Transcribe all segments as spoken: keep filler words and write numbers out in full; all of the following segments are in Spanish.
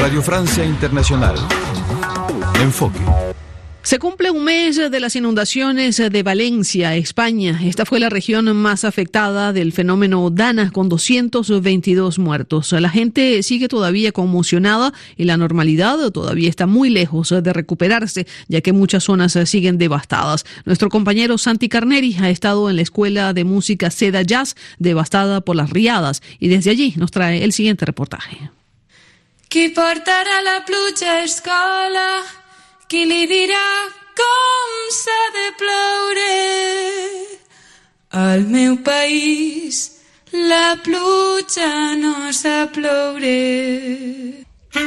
Radio Francia Internacional. Enfoque. Se cumple un mes de las inundaciones de Valencia, España. Esta fue la región más afectada del fenómeno Dana, con doscientos veintidós muertos. La gente sigue todavía conmocionada y la normalidad todavía está muy lejos de recuperarse, ya que muchas zonas siguen devastadas. Nuestro compañero Santi Carneri ha estado en la Escuela de Música Seda Jazz, devastada por las riadas, y desde allí nos trae el siguiente reportaje. Qui portarà la pluja a escola? Qui li dirà com s'ha de ploure? Al meu país la pluja no sap ploure.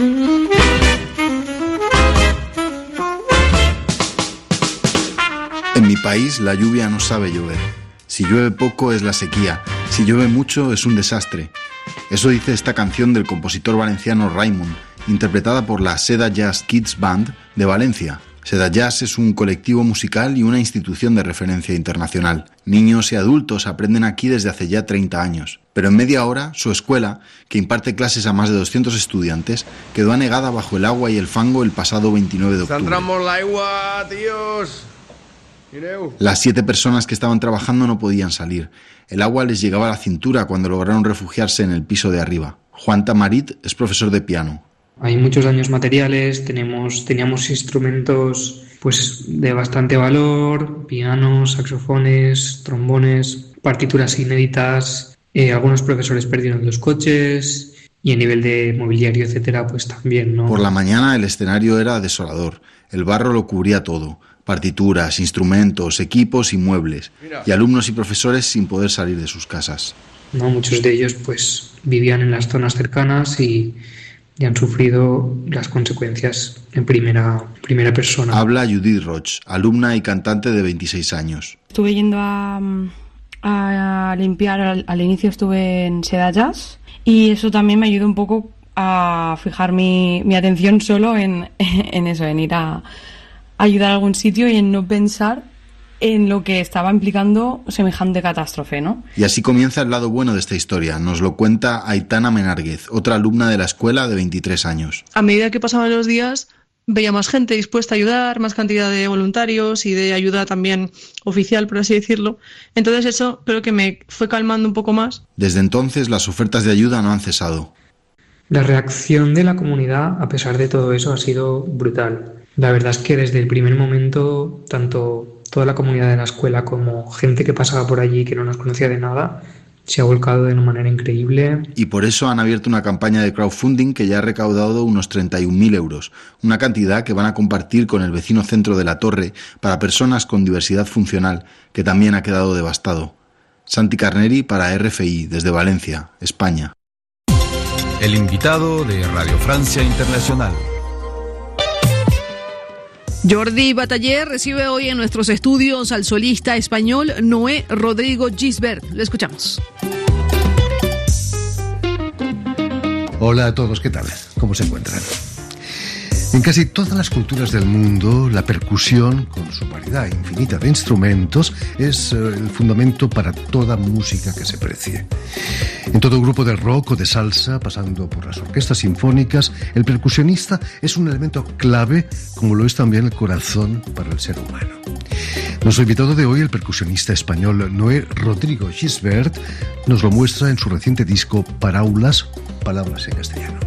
En mi país la lluvia no sabe llover. Si llueve poco es la sequía, si llueve mucho es un desastre. Eso dice esta canción del compositor valenciano Raimon, interpretada por la Seda Jazz Kids Band de Valencia. Seda Jazz es un colectivo musical y una institución de referencia internacional. Niños y adultos aprenden aquí desde hace ya treinta años. Pero en media hora, su escuela, que imparte clases a más de doscientos estudiantes, quedó anegada bajo el agua y el fango el pasado veintinueve de octubre. ¡Entramos la agua, tíos! Mireu. Las siete personas que estaban trabajando no podían salir. El agua les llegaba a la cintura cuando lograron refugiarse en el piso de arriba. Juan Tamarit es profesor de piano. Hay muchos daños materiales, tenemos, teníamos instrumentos pues de bastante valor, pianos, saxofones, trombones, partituras inéditas, eh, algunos profesores perdieron los coches y a nivel de mobiliario, etcétera, pues también, ¿no? Por la mañana el escenario era desolador, el barro lo cubría todo, partituras, instrumentos, equipos y muebles, y alumnos y profesores sin poder salir de sus casas. No, muchos de ellos pues vivían en las zonas cercanas y y han sufrido las consecuencias en primera, primera persona. Habla Judith Roch, alumna y cantante de veintiséis años. Estuve yendo a, a limpiar, al, al inicio estuve en Seda Jazz y eso también me ayudó un poco a fijar mi, mi atención solo en, en eso, en ir a, a ayudar a algún sitio y en no pensar en lo que estaba implicando semejante catástrofe, ¿no? Y así comienza el lado bueno de esta historia. Nos lo cuenta Aitana Menárguez, otra alumna de la escuela de veintitrés años. A medida que pasaban los días, veía más gente dispuesta a ayudar, más cantidad de voluntarios y de ayuda también oficial, por así decirlo. Entonces eso creo que me fue calmando un poco más. Desde entonces las ofertas de ayuda no han cesado. La reacción de la comunidad, a pesar de todo eso, ha sido brutal. La verdad es que desde el primer momento, tanto toda la comunidad de la escuela como gente que pasaba por allí que no nos conocía de nada, se ha volcado de una manera increíble. Y por eso han abierto una campaña de crowdfunding que ya ha recaudado unos treinta y un mil euros, una cantidad que van a compartir con el vecino centro de La Torre para personas con diversidad funcional, que también ha quedado devastado. Santi Carneri para R F I, desde Valencia, España. El invitado de Radio Francia Internacional. Jordi Bataller recibe hoy en nuestros estudios al solista español Noé Rodrigo Gisbert. Lo escuchamos. Hola a todos, ¿qué tal? ¿Cómo se encuentran? En casi todas las culturas del mundo, la percusión, con su variedad infinita de instrumentos, es el fundamento para toda música que se precie. En todo grupo de rock o de salsa, pasando por las orquestas sinfónicas, el percusionista es un elemento clave, como lo es también el corazón para el ser humano. Nuestro invitado de hoy, el percusionista español Noé Rodrigo Gisbert, nos lo muestra en su reciente disco Paraulas, Palabras en castellano.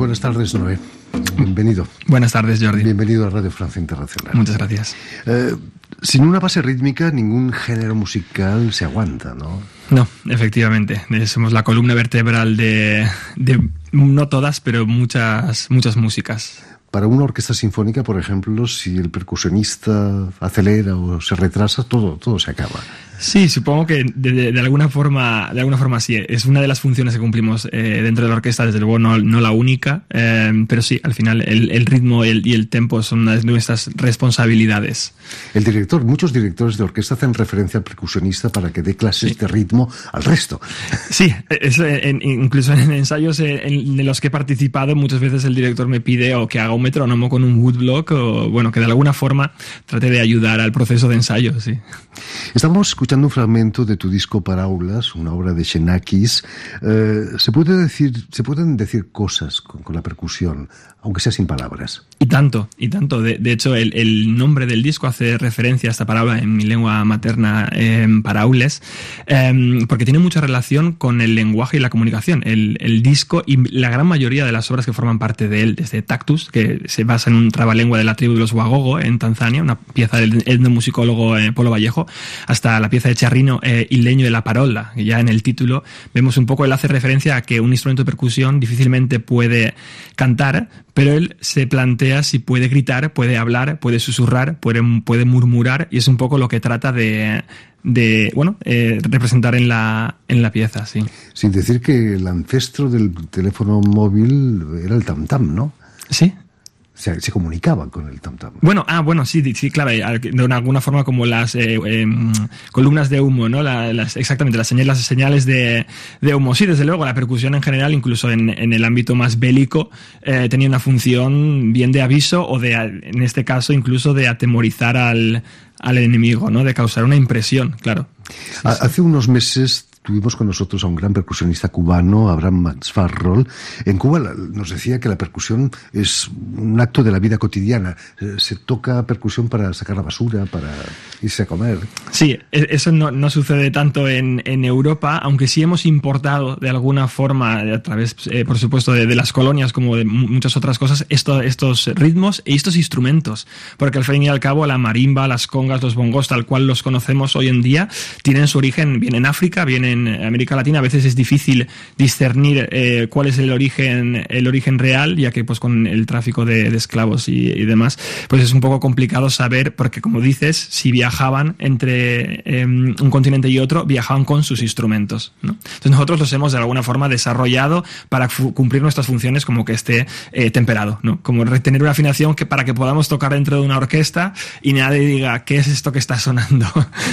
buenas tardes, Noé. Bienvenido. Buenas tardes, Jordi. Bienvenido a Radio Francia Internacional. Muchas gracias. Eh, sin una base rítmica, ningún género musical se aguanta, ¿no? No, efectivamente. Somos la columna vertebral de, de no todas, pero muchas, muchas músicas. Para una orquesta sinfónica, por ejemplo, si el percusionista acelera o se retrasa, todo, todo se acaba. Sí, supongo que de, de, de alguna forma, de alguna forma sí. Es una de las funciones que cumplimos eh, dentro de la orquesta, desde luego no, no la única, eh, pero sí, al final el, el ritmo el, y el tempo son una de nuestras responsabilidades. El director, muchos directores de orquesta hacen referencia al percusionista para que dé clases sí. de ritmo al resto. Sí, eso en, incluso en ensayos en, en los que he participado, muchas veces el director me pide o que haga un metrónomo con un woodblock o bueno, que de alguna forma trate de ayudar al proceso de ensayo, sí. Estamos escuchando un fragmento de tu disco Paráulas, una obra de Xenakis. Eh, se puede decir, se pueden decir cosas con, con la percusión, aunque sea sin palabras. Y tanto, y tanto. De, de hecho, el, el nombre del disco hace referencia a esta palabra en mi lengua materna, eh, paraules, eh, porque tiene mucha relación con el lenguaje y la comunicación. El, el disco y la gran mayoría de las obras que forman parte de él, desde Tactus, que se basa en un trabalengua de la tribu de los Wagogo en Tanzania, una pieza del etnomusicólogo eh, Polo Vallejo, hasta la pieza de Charrino eh, y Leño de la Parola, que ya en el título vemos un poco, él hace referencia a que un instrumento de percusión difícilmente puede cantar, pero él se plantea si puede gritar, puede hablar, puede susurrar, puede, puede murmurar, y es un poco lo que trata de, de bueno, eh, representar en la, en la pieza, sí. Sin decir que el ancestro del teléfono móvil era el tam-tam, ¿no? Sí. Se, se comunicaban con el tam-tam. Bueno, ah, bueno, sí, sí, claro, de alguna forma como las eh, eh, columnas de humo, ¿no? La, las, exactamente, las señales, las señales de, de humo. Sí, desde luego, la percusión en general, incluso en, en el ámbito más bélico, eh, tenía una función bien de aviso o de, en este caso, incluso de atemorizar al, al enemigo, ¿no? De causar una impresión, claro. Sí, Hace sí. unos meses tuvimos con nosotros a un gran percusionista cubano, Abraham Maxfarrol. En Cuba nos decía que la percusión es un acto de la vida cotidiana. Se toca percusión para sacar la basura, para irse a comer. Sí, eso no, no sucede tanto en, en Europa, aunque sí hemos importado de alguna forma, a través, eh, por supuesto, de, de las colonias, como de muchas otras cosas, esto, estos ritmos y estos instrumentos. Porque al fin y al cabo la marimba, las congas, los bongos, tal cual los conocemos hoy en día, tienen su origen bien en África, bien en América Latina. A veces es difícil discernir eh, cuál es el origen el origen real, ya que pues con el tráfico de, de esclavos y, y demás, pues es un poco complicado saber, porque como dices, si viajaban entre eh, un continente y otro, viajaban con sus instrumentos, ¿no? Entonces nosotros los hemos de alguna forma desarrollado para cumplir nuestras funciones, como que esté eh, temperado, ¿no? Como retener una afinación que para que podamos tocar dentro de una orquesta y nadie diga ¿qué es esto que está sonando?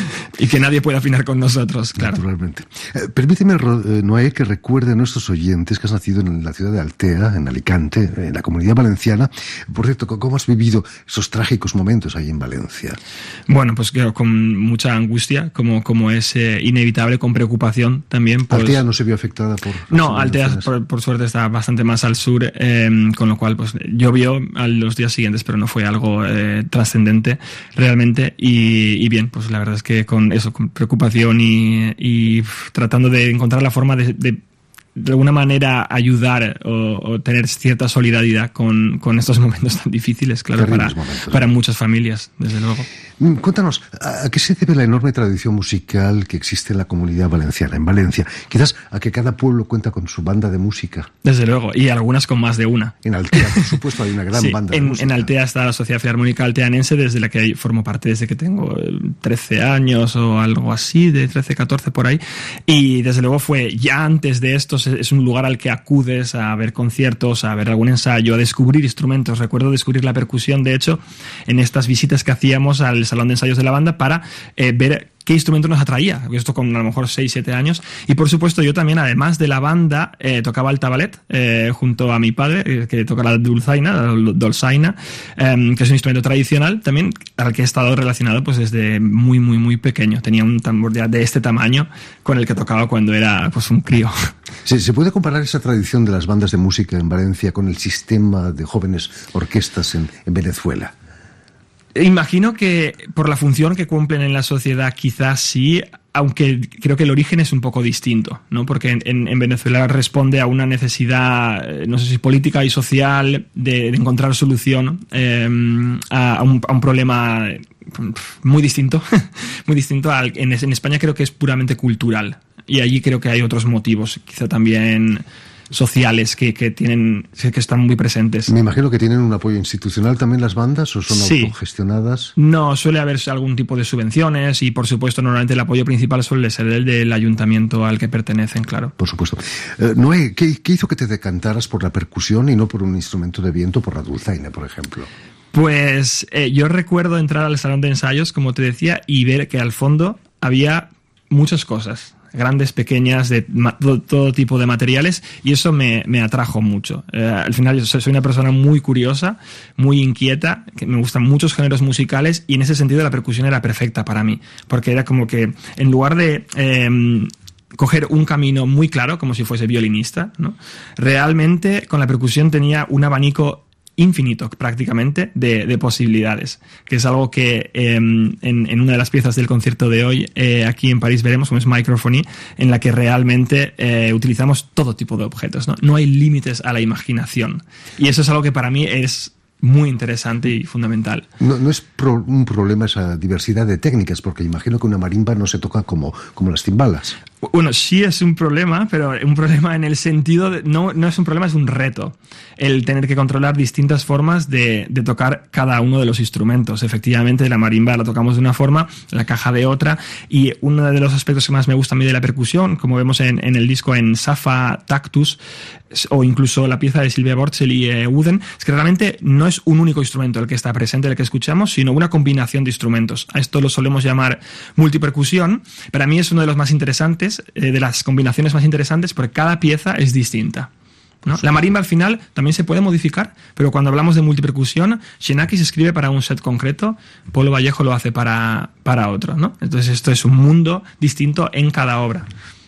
Y que nadie pueda afinar con nosotros, claro. Naturalmente. Eh, permíteme, Noé, que recuerde a nuestros oyentes que has nacido en la ciudad de Altea, en Alicante, en la Comunidad Valenciana. Por cierto, ¿cómo has vivido esos trágicos momentos ahí en Valencia? Bueno, pues claro, con mucha angustia, como, como es eh, inevitable, con preocupación también. Pues... ¿Altea no se vio afectada por...? No, Altea por, por suerte está bastante más al sur, eh, con lo cual pues llovió a los días siguientes, pero no fue algo eh, trascendente realmente. Y, y bien, pues la verdad es que con eso, con preocupación y, y tratando de encontrar la forma de, de de alguna manera ayudar o, o tener cierta solidaridad con, con estos momentos tan difíciles, claro, para, momentos, para muchas familias, desde luego. Cuéntanos, ¿a qué se debe la enorme tradición musical que existe en la Comunidad Valenciana, en Valencia? Quizás a que cada pueblo cuenta con su banda de música. Desde luego, y algunas con más de una. En Altea, por supuesto, hay una gran sí, banda de en, música. En Altea está la Sociedad Filarmónica Alteanense, desde la que formo parte desde que tengo trece años o algo así, de trece, catorce por ahí, y desde luego fue ya antes de esto, es un lugar al que acudes a ver conciertos, a ver algún ensayo, a descubrir instrumentos. Recuerdo descubrir la percusión, de hecho, en estas visitas que hacíamos al salón de ensayos de la banda para eh, ver qué instrumento nos atraía. Esto con a lo mejor seis, siete años. Y por supuesto yo también, además de la banda, eh, tocaba el tabalet eh, junto a mi padre, eh, que toca la dulzaina, la dolzaina, eh, que es un instrumento tradicional también al que he estado relacionado pues desde muy, muy, muy pequeño. Tenía un tambor de, de este tamaño con el que tocaba cuando era pues un crío. Sí, ¿se puede comparar esa tradición de las bandas de música en Valencia con el sistema de jóvenes orquestas en, en Venezuela? Imagino que por la función que cumplen en la sociedad quizás sí. aunque creo que el origen es un poco distinto, ¿no? Porque en, en Venezuela responde a una necesidad, no sé si política y social, de, de encontrar solución eh, a, a, un, a un problema muy distinto, muy distinto al, en, en España creo que es puramente cultural, y allí creo que hay otros motivos, quizá también sociales que, que tienen que están muy presentes. Me imagino que tienen un apoyo institucional también las bandas, o son sí. autogestionadas. No, suele haber algún tipo de subvenciones y por supuesto normalmente el apoyo principal suele ser el del ayuntamiento al que pertenecen, claro. Por supuesto. Eh, Noé, ¿qué, ¿qué hizo que te decantaras por la percusión y no por un instrumento de viento, por la dulzaina, por ejemplo? Pues eh, yo recuerdo entrar al salón de ensayos, como te decía, y ver que al fondo había muchas cosas, grandes, pequeñas, de ma- todo, todo tipo de materiales, y eso me, me atrajo mucho. Eh, al final yo soy, soy una persona muy curiosa, muy inquieta, que me gustan muchos géneros musicales, y en ese sentido la percusión era perfecta para mí, porque era como que en lugar de eh, coger un camino muy claro, como si fuese violinista, ¿no? Realmente con la percusión tenía un abanico infinito prácticamente de, de posibilidades, que es algo que eh, en, en una de las piezas del concierto de hoy eh, aquí en París veremos, como es Microphony, en la que realmente eh, utilizamos todo tipo de objetos, ¿no? No hay límites a la imaginación, y eso es algo que para mí es muy interesante y fundamental. No, no es pro, un problema esa diversidad de técnicas, porque imagino que una marimba no se toca como, como las timbalas. Bueno, sí es un problema, pero un problema en el sentido de, no, no es un problema, es un reto el tener que controlar distintas formas de, de tocar cada uno de los instrumentos. Efectivamente, la marimba la tocamos de una forma, la caja de otra, y uno de los aspectos que más me gusta a mí de la percusión, como vemos en, en el disco en Safa Tactus, o incluso la pieza de Silvia Borzelli y eh, Uden, es que realmente no es un único instrumento el que está presente, el que escuchamos, sino una combinación de instrumentos. A esto lo solemos llamar multipercusión. Para mí es uno de los más interesantes, eh, de las combinaciones más interesantes, porque cada pieza es distinta, ¿no? La marimba al final también se puede modificar, pero cuando hablamos de multipercusión, Xenakis escribe para un set concreto, Polo Vallejo lo hace para, para otro, ¿no? Entonces esto es un mundo distinto en cada obra.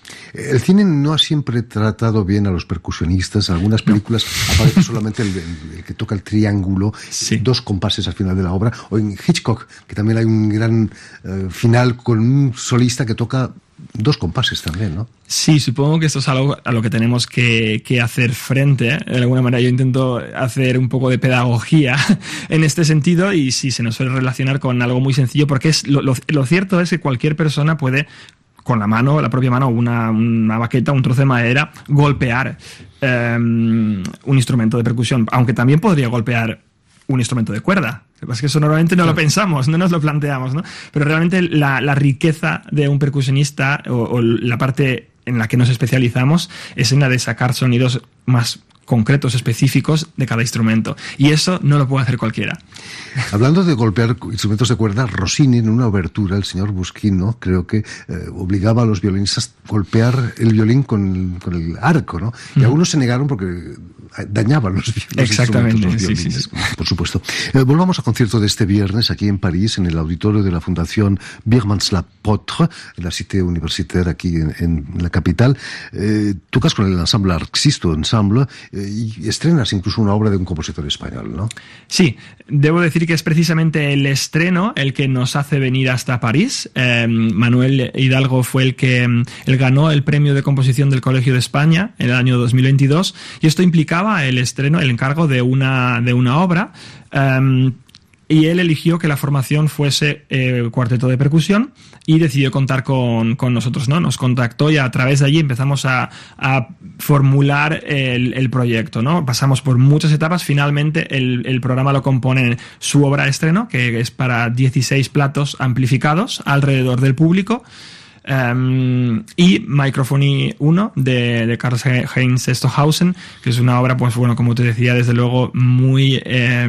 El cine no ha siempre tratado bien a los percusionistas. En algunas películas no. aparece solamente el, el, el que toca el triángulo, sí. dos compases al final de la obra. O en Hitchcock, que también hay un gran eh, final con un solista que toca dos compases también, ¿no? Sí, supongo que esto es algo a lo que tenemos que, que hacer frente. De alguna manera yo intento hacer un poco de pedagogía en este sentido, y sí, se nos suele relacionar con algo muy sencillo, porque es lo, lo, lo cierto es que cualquier persona puede, con la mano, la propia mano, una, una baqueta, un trozo de madera, golpear eh, un instrumento de percusión, aunque también podría golpear un instrumento de cuerda. Lo que pasa es que eso normalmente no lo pensamos, no nos lo planteamos, ¿no? Pero realmente la, la riqueza de un percusionista, o, o la parte en la que nos especializamos, es en la de sacar sonidos más concretos, específicos de cada instrumento. Y eso no lo puede hacer cualquiera. Hablando de golpear instrumentos de cuerda, Rossini, en una obertura, el señor Busquino, creo que eh, obligaba a los violinistas a golpear el violín con, con el arco, ¿no? Y mm. algunos se negaron porque dañaban los, los Exactamente, instrumentos, los violines, sí, sí, sí. por supuesto. Eh, volvamos al concierto de este viernes aquí en París, en el auditorio de la Fundación Birmans-Lapotre, en la Cité Universitaire, aquí en, en la capital. Eh, tocas con el ensemble Arxisto Ensemble, eh, y estrenas incluso una obra de un compositor español, ¿no? Sí, debo decir que es precisamente el estreno el que nos hace venir hasta París. Eh, Manuel Hidalgo fue el que él ganó el premio de composición del Colegio de España en el año dos mil veintidós, y esto implicaba el estreno, el encargo de una, de una obra. Um, Y él eligió que la formación fuese eh, cuarteto de percusión, y decidió contar con, con nosotros, ¿no? Nos contactó y a través de allí empezamos a, a formular el, el proyecto, ¿no? Pasamos por muchas etapas. Finalmente el, el programa lo compone su obra de estreno, que es para dieciséis platos amplificados alrededor del público. Um, y Microphony uno de, de Karl-Heinz Stockhausen, que es una obra, pues bueno, como te decía, desde luego muy eh,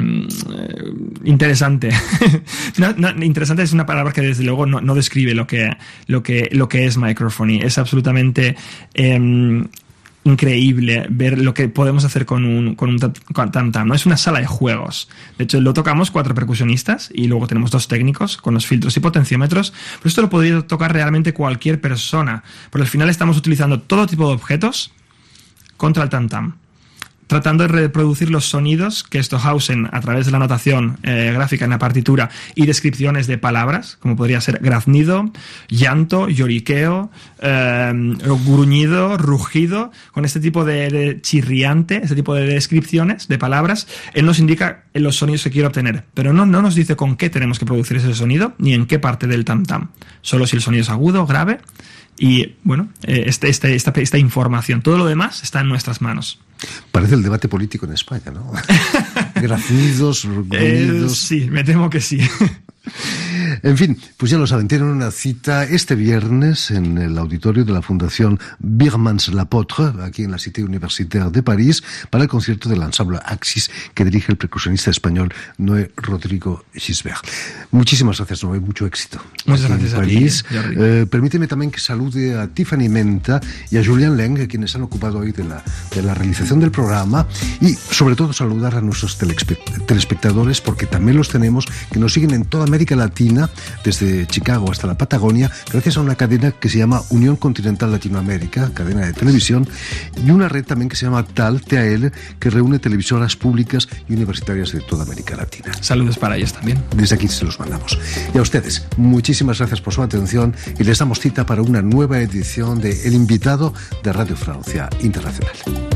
interesante. no, no, interesante es una palabra que desde luego no, no describe lo que, lo que, lo que es Microphony. Es absolutamente eh, increíble ver lo que podemos hacer con un, con un tam-tam, ¿no? Es una sala de juegos. De hecho, lo tocamos cuatro percusionistas y luego tenemos dos técnicos con los filtros y potenciómetros, pero esto lo podría tocar realmente cualquier persona, porque al final estamos utilizando todo tipo de objetos contra el tam-tam. tratando de reproducir los sonidos que Stockhausen, a través de la notación eh, gráfica en la partitura y descripciones de palabras, como podría ser graznido, llanto, lloriqueo, eh, gruñido, rugido, con este tipo de, de chirriante, este tipo de descripciones de palabras, él nos indica los sonidos que quiere obtener, pero no, no nos dice con qué tenemos que producir ese sonido, ni en qué parte del tam-tam, solo si el sonido es agudo, grave, y bueno, este, este, esta, esta información, todo lo demás está en nuestras manos. Parece el debate político en España, ¿no? Graznidos, gruñidos. Eh, sí, me temo que sí. En fin, pues ya lo saben, tienen una cita este viernes en el auditorio de la Fundación Birmans-Lapotre, aquí en la Cité Universitaire de París, para el concierto del ensemble Axis que dirige el percusionista español Noé Rodrigo Gisbert. Muchísimas gracias, Noé, mucho éxito. Muchas gracias a París. ti, Jordi. Eh, permíteme también que salude a Tiffany Menta y a Julián Leng, quienes han ocupado hoy de la, de la realización del programa, y sobre todo saludar a nuestros telespectadores, porque también los tenemos, que nos siguen en toda América Latina, desde Chicago hasta la Patagonia, gracias a una cadena que se llama Unión Continental Latinoamérica, cadena de televisión, y una red también que se llama T A L, T A L, que reúne televisoras públicas y universitarias de toda América Latina. Saludos para ellos también. Desde aquí se los mandamos. Y a ustedes, muchísimas gracias por su atención y les damos cita para una nueva edición de El Invitado de Radio Francia Internacional.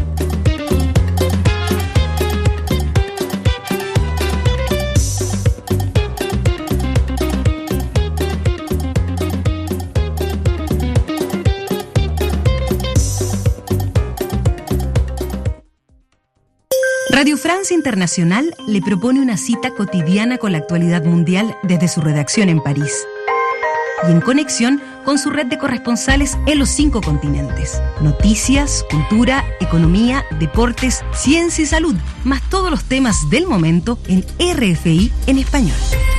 Radio Francia Internacional le propone una cita cotidiana con la actualidad mundial desde su redacción en París y en conexión con su red de corresponsales en los cinco continentes. Noticias, cultura, economía, deportes, ciencia y salud, más todos los temas del momento en R F I en español.